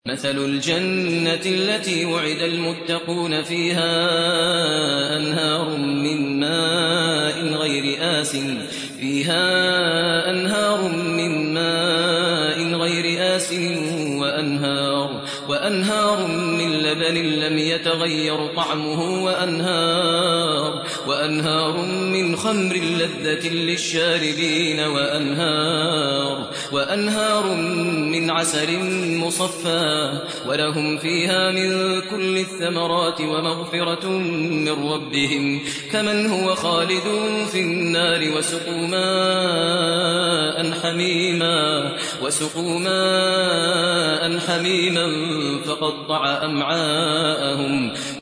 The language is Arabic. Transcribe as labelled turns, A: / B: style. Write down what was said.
A: مثل الجنة التي وعد المتقون فيها أنهار من ماء غير آسن وأنهار من لبن لم يتغير طعمه وأنهار من خمر لذة للشاربين وأنهار من عسل مصفى ولهم فيها من كل الثمرات ومغفرة من ربهم كمن هو خالد في النار وسقوا ماء حميما فقطع أمعاءهم